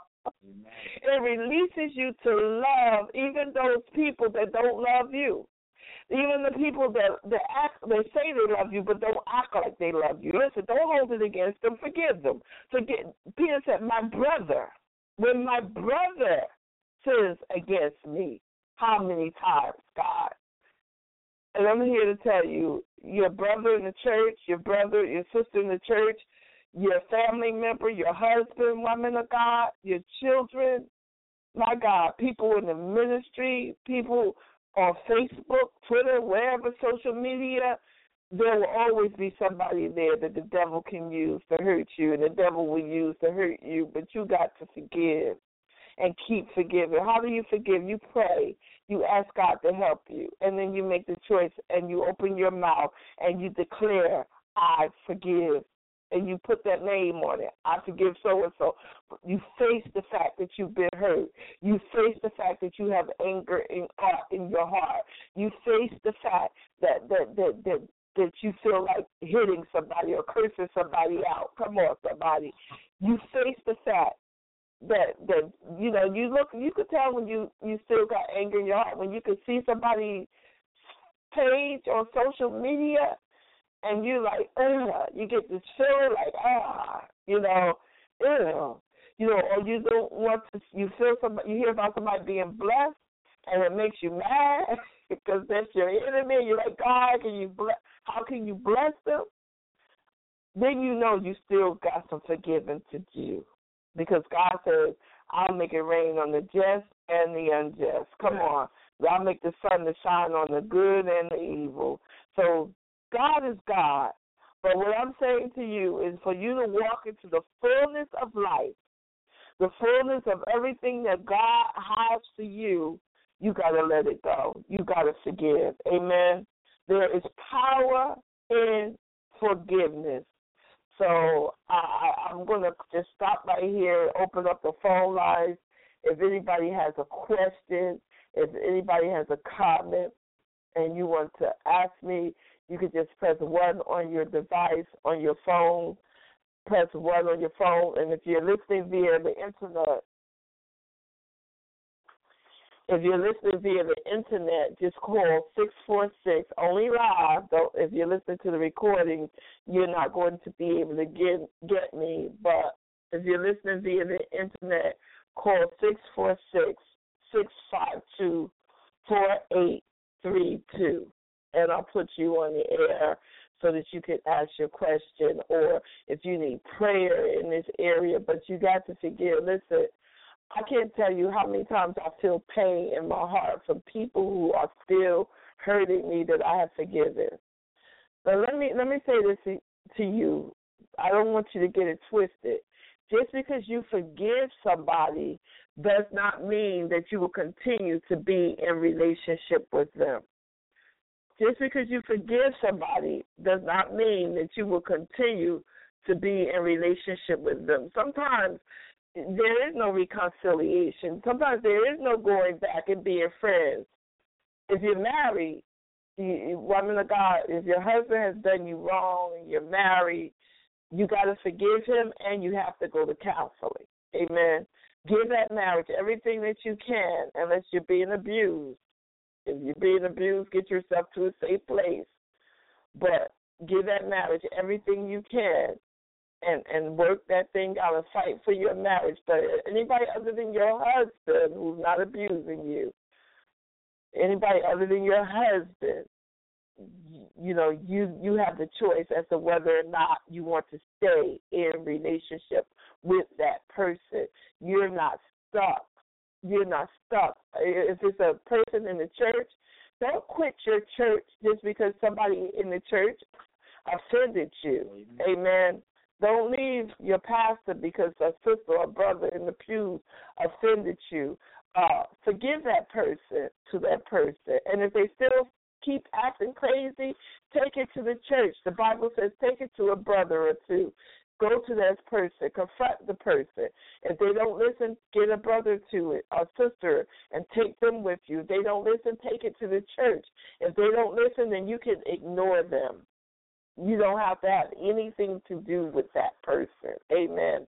It releases you to love even those people that don't love you. Even the people that, that act, they say they love you, but don't act like they love you. Listen, don't hold it against them. Forgive them. Forget. Peter said, my brother, when my brother sins against me, how many times, God? And I'm here to tell you, your brother in the church, your brother, your sister in the church, your family member, your husband, woman of God, your children, my God, people in the ministry, people on Facebook, Twitter, wherever, social media, there will always be somebody there that the devil can use to hurt you, and the devil will use to hurt you, but you got to forgive and keep forgiving. How do you forgive? You pray. You ask God to help you, and then you make the choice, and you open your mouth, and you declare, I forgive. And you put that name on it. I forgive so-and-so. You face the fact that you've been hurt. You face the fact that you have anger in, uh, in your heart. You face the fact that that, that that that you feel like hitting somebody or cursing somebody out. Come on, somebody. You face the fact that, that you know, you look, you could tell when you, you still got anger in your heart, when you can see somebody's page on social media, and you like, ugh, you get this feeling like, ah, you know, ew. You know, or you don't want to, you feel somebody, you hear about somebody being blessed, and it makes you mad because that's your enemy. You're like, God, can you bless, how can you bless them? Then you know you still got some forgiving to do, because God says, I'll make it rain on the just and the unjust. Come on. I'll make the sun to shine on the good and the evil. So God is God, but what I'm saying to you is for you to walk into the fullness of life, the fullness of everything that God has for you, you got to let it go. You got to forgive. Amen. There is power in forgiveness. So I, I'm going to just stop right here, open up the phone lines. If anybody has a question, if anybody has a comment, and you want to ask me, you can just press one on your device, on your phone, press one on your phone, and if you're listening via the internet, if you're listening via the internet, just call six four six, only live, though if you're listening to the recording, you're not going to be able to get, get me, but if you're listening via the internet, call six four six, six five two, four eight three two. And I'll put you on the air so that you can ask your question, or if you need prayer in this area, but you got to forgive. Listen, I can't tell you how many times I feel pain in my heart from people who are still hurting me that I have forgiven. But let me let me say this to, to you. I don't want you to get it twisted. Just because you forgive somebody does not mean that you will continue to be in relationship with them. Just because you forgive somebody does not mean that you will continue to be in relationship with them. Sometimes there is no reconciliation. Sometimes there is no going back and being friends. If you're married, you, woman of God, if your husband has done you wrong and you're married, you got to forgive him and you have to go to counseling. Amen. Give that marriage everything that you can unless you're being abused. If you're being abused, get yourself to a safe place. But give that marriage everything you can and, and work that thing out and fight for your marriage. But anybody other than your husband who's not abusing you, anybody other than your husband, you know, you, you have the choice as to whether or not you want to stay in relationship with that person. You're not stuck. You're not stuck. If it's a person in the church, don't quit your church just because somebody in the church offended you. Amen. Amen. Don't leave your pastor because a sister or brother in the pews offended you. Uh, forgive that person to that person. And if they still keep acting crazy, take it to the church. The Bible says take it to a brother or two. Go to that person, confront the person. If they don't listen, get a brother to it, a sister, and take them with you. If they don't listen, take it to the church. If they don't listen, then you can ignore them. You don't have to have anything to do with that person. Amen.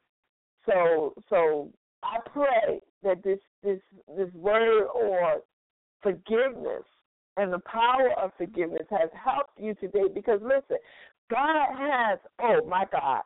So, so I pray that this this this word on forgiveness and the power of forgiveness has helped you today. Because listen, God has, oh my God,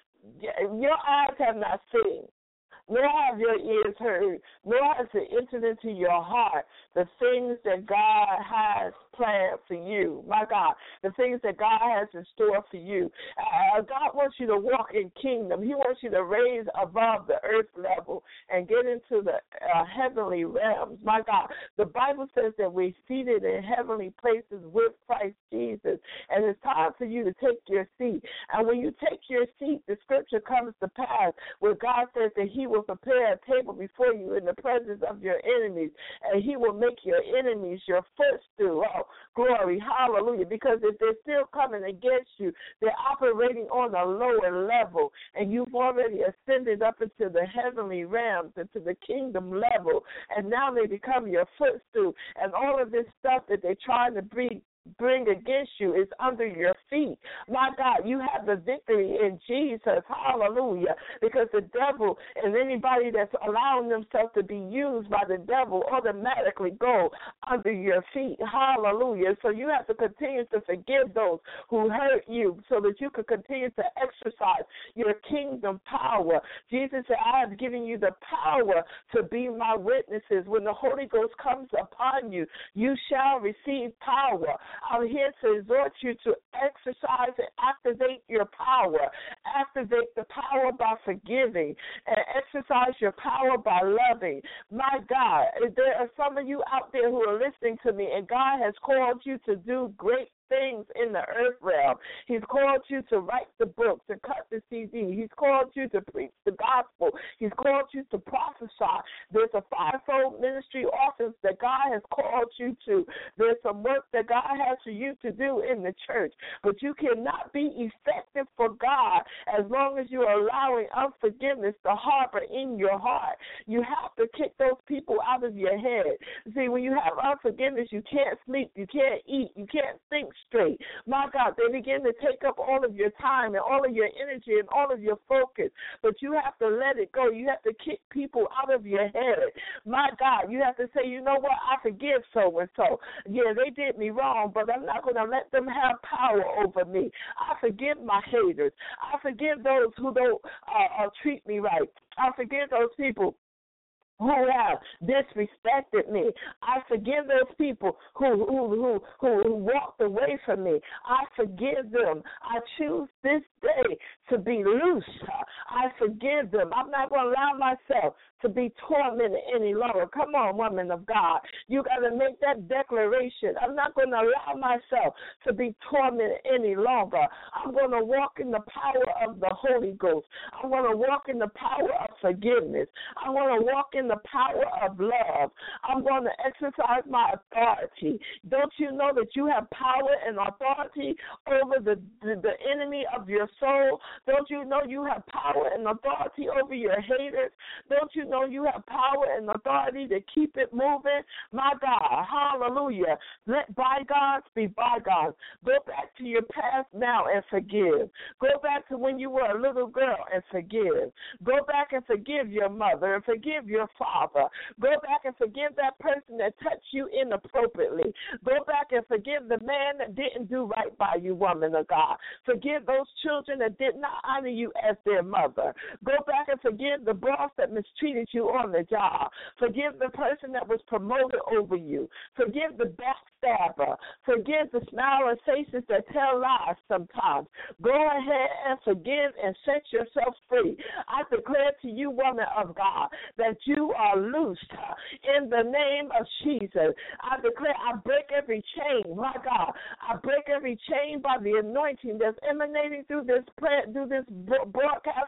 your eyes have not seen, nor have your ears heard, nor has it entered into your heart the things that God has planned for you. My God, the things that God has in store for you. Uh, God wants you to walk in kingdom. He wants you to raise above the earth level and get into the uh, heavenly realms. My God, the Bible says that we're seated in heavenly places with Christ Jesus, and it's time for you to take your seat. And when you take your seat, the scripture comes to pass where God says that He will prepare a table before you in the presence of your enemies, and He will make your enemies your footstool. Oh, glory, hallelujah. Because if they're still coming against you, they're operating on a lower level, and you've already ascended up into the heavenly realms, into the kingdom level, and now they become your footstool, and all of this stuff that they're trying to bring bring against you is under your feet. My God, you have the victory in Jesus. Hallelujah. Because the devil and anybody that's allowing themselves to be used by the devil automatically go under your feet. Hallelujah. So you have to continue to forgive those who hurt you so that you can continue to exercise your kingdom power. Jesus said, I have given you the power to be my witnesses. When the Holy Ghost comes upon you, you shall receive power. I'm here to exhort you to exercise and activate your power. Activate the power by forgiving and exercise your power by loving. My God, there are some of you out there who are listening to me, and God has called you to do great things in the earth realm. He's called you to write the books and cut the C D. He's called you to preach the gospel. He's called you to prophesy. There's a fivefold ministry office that God has called you to. There's some work that God has for you to do in the church. But you cannot be effective for God as long as you're allowing unforgiveness to harbor in your heart. You have to kick those people out of your head. See, when you have unforgiveness, you can't sleep, you can't eat, you can't think straight. My God, they begin to take up all of your time and all of your energy and all of your focus. But you have to let it go. You have to kick people out of your head. My God, you have to say, you know what, I forgive so-and-so. Yeah, they did me wrong, but I'm not going to let them have power over me. I forgive my haters. I forgive those who don't uh, uh, treat me right. I forgive those people who have disrespected me. I forgive those people who who who who, who walked away from me. I forgive them. I choose this day to be loose. I forgive them. I'm not going to allow myself to be tormented any longer. Come on, woman of God. You got to make that declaration. I'm not going to allow myself to be tormented any longer. I'm going to walk in the power of the Holy Ghost. I'm going to walk in the power of forgiveness. I'm going to walk in the power of love. I'm going to exercise my authority. Don't you know that you have power and authority over the, the, the enemy of your soul? Don't you know you have power and authority over your haters? Don't you know you have power and authority to keep it moving? My God, hallelujah. Let bygones be bygones. Go back to your past now and forgive. Go back to when you were a little girl and forgive. Go back and forgive your mother and forgive your father. Go back and forgive that person that touched you inappropriately. Go back and forgive the man that didn't do right by you, woman of God. Forgive those children that did not honor you as their mother. Go back and forgive the boss that mistreated you on the job. Forgive the person that was promoted over you. Forgive the backstabber. Forgive the smiling faces that tell lies sometimes. Go ahead and forgive and set yourself free. I declare to you, woman of God, that you are loosed in the name of Jesus. I declare I break every chain. My God, I break every chain by the anointing that's emanating through this prayer, through this broadcast on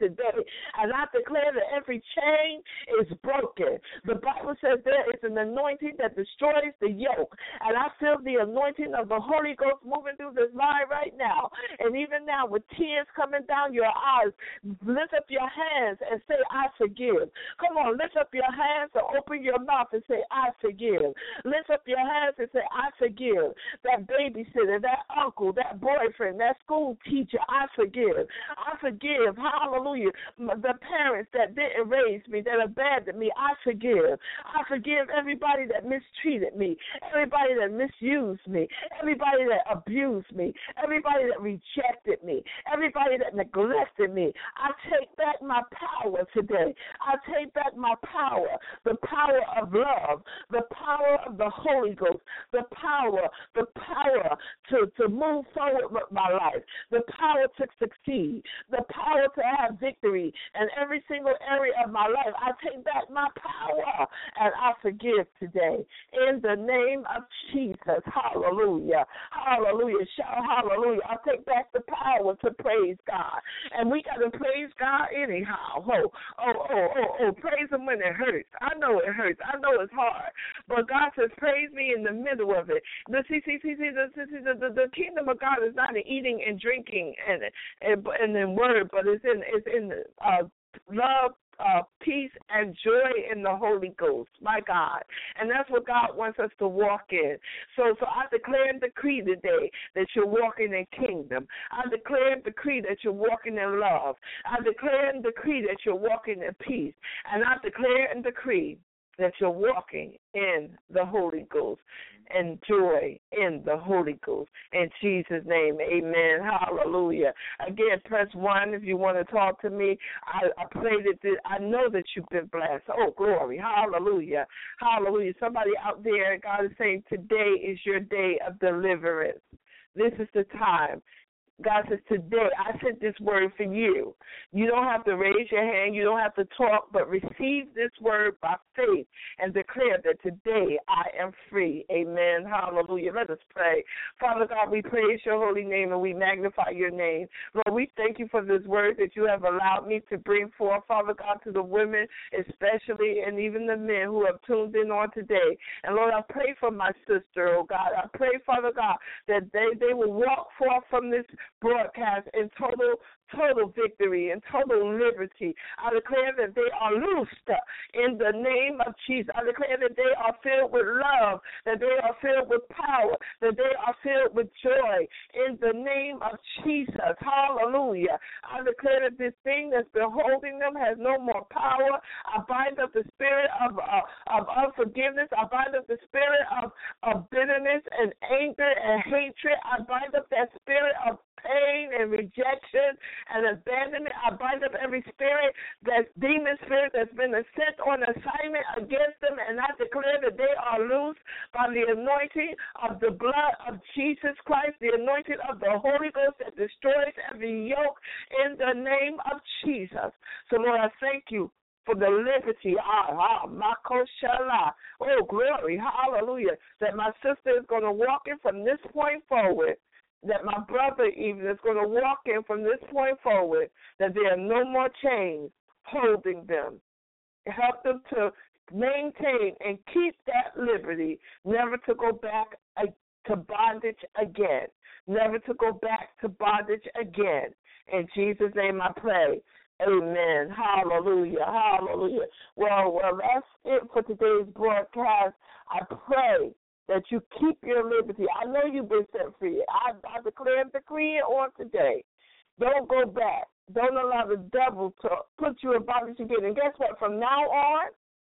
today. And I declare that every chain is broken. The Bible says there is an anointing that destroys the yoke. And I feel the anointing of the Holy Ghost moving through this line right now. And even now, with tears coming down your eyes, lift up your hands and say, I forgive. Come on, lift up your hands and open your mouth and say, I forgive. Lift up your hands and say, I forgive. That babysitter, that uncle, that boyfriend, that school teacher, I forgive. I forgive, hallelujah, the parents that didn't raise me, that abandoned me, I forgive. I forgive everybody that mistreated me, everybody that misused me, everybody that abused me, everybody that rejected me, everybody that neglected me. I take back my power today. I take back my power, the power of love, the power of the Holy Ghost, the power, the power to, to move forward with my life, the power to succeed, the power to have victory in every single area of my life. I take back my power and I forgive today. In the name of Jesus, hallelujah, hallelujah, shout hallelujah. I take back the power to praise God. And we got to praise God anyhow. Oh, oh, oh, oh, oh, praise Him when it hurts. I know it hurts. I know it's hard. But God says, praise me in the middle of it. The, see, see, see, see, the, see, the, the, the kingdom of God is not in eating and drinking and and, and in word, but it's in it's in uh, love, uh, peace, and joy in the Holy Ghost, my God. And that's what God wants us to walk in. So, so I declare and decree today that you're walking in kingdom. I declare and decree that you're walking in love. I declare and decree that you're walking in peace. And I declare and decree that you're walking in the Holy Ghost and joy in the Holy Ghost. In Jesus' name, amen. Hallelujah. Again, press one if you want to talk to me. I, I pray that this, I know that you've been blessed. Oh, glory. Hallelujah. Hallelujah. Somebody out there, God is saying today is your day of deliverance. This is the time. God says, today I sent this word for you. You don't have to raise your hand. You don't have to talk, but receive this word by faith and declare that today I am free. Amen. Hallelujah. Let us pray. Father God, we praise your holy name and we magnify your name. Lord, we thank you for this word that you have allowed me to bring forth, Father God, to the women especially and even the men who have tuned in on today. And Lord, I pray for my sister, oh God. I pray, Father God, that they, they will walk forth from this broadcast in total, total victory and total liberty. I declare that they are loosed in the name of Jesus. I declare that they are filled with love, that they are filled with power, that they are filled with joy in the name of Jesus. Hallelujah. I declare that this thing that's been holding them has no more power. I bind up the spirit of, uh, of unforgiveness. I bind up the spirit of, of bitterness and anger and hatred. I bind up that spirit of pain and rejection and abandonment. I bind up every spirit, that demon spirit that's been sent on assignment against them, and I declare that they are loose by the anointing of the blood of Jesus Christ, the anointing of the Holy Ghost that destroys every yoke in the name of Jesus. So, Lord, I thank you for the liberty, ah, ah, makoshala, oh, glory, hallelujah, that my sister is going to walk in from this point forward, that my brother even is going to walk in from this point forward, that there are no more chains holding them. Help them to maintain and keep that liberty, never to go back to bondage again, never to go back to bondage again. In Jesus' name I pray. Amen. Hallelujah. Hallelujah. Well, well, that's it for today's broadcast. I pray that you keep your liberty. I know you've been set free. I, I declare and decree it on today. Don't go back. Don't allow the devil to put you in bondage again. And guess what? From now on,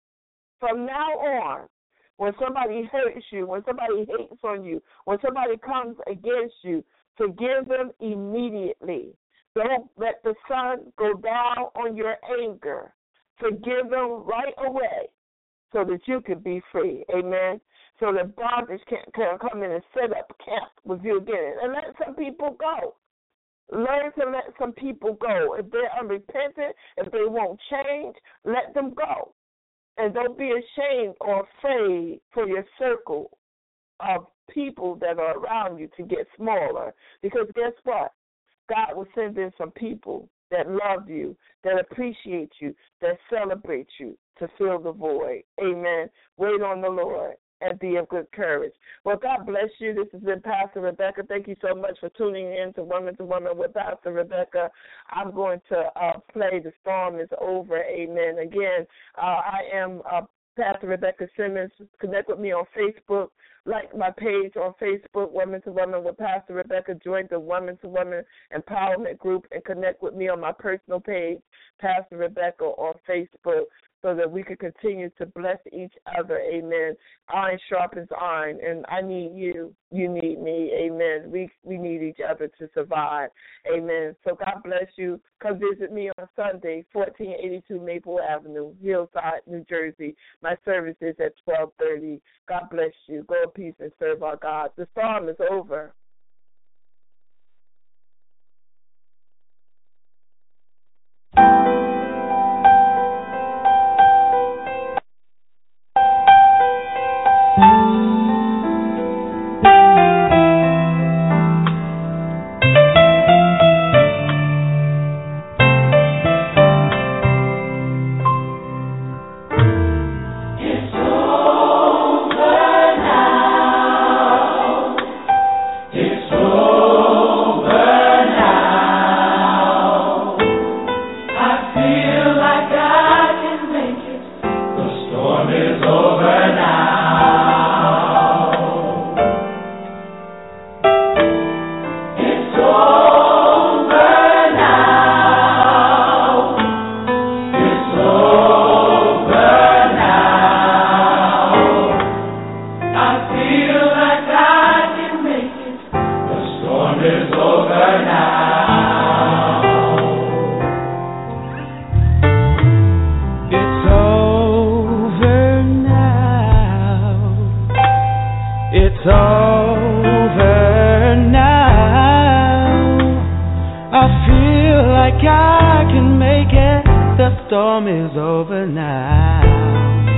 from now on, when somebody hurts you, when somebody hates on you, when somebody comes against you, forgive them immediately. Don't let the sun go down on your anger. Forgive them right away so that you can be free. Amen. So that bondage can, can come in and set up camp with you again. And let some people go. Learn to let some people go. If they're unrepentant, if they won't change, let them go. And don't be ashamed or afraid for your circle of people that are around you to get smaller. Because guess what? God will send in some people that love you, that appreciate you, that celebrate you to fill the void. Amen. Wait on the Lord and be of good courage. Well, God bless you. This has been Pastor Rebecca. Thank you so much for tuning in to Woman to Woman with Pastor Rebecca. I'm going to uh, play The Storm is Over. Amen. Again, uh, I am uh, Pastor Rebecca Simmons. Connect with me on Facebook. Like my page on Facebook, Woman to Woman with Pastor Rebecca. Join the Woman to Woman Empowerment Group and connect with me on my personal page, Pastor Rebecca, on Facebook, so that we can continue to bless each other. Amen. Iron sharpens iron, and I need you. You need me. Amen. We we need each other to survive. Amen. So God bless you. Come visit me on Sunday, fourteen eighty-two Maple Avenue, Hillside, New Jersey. My service is at twelve thirty. God bless you. Go in peace and serve our God. The storm is over. storm is over now.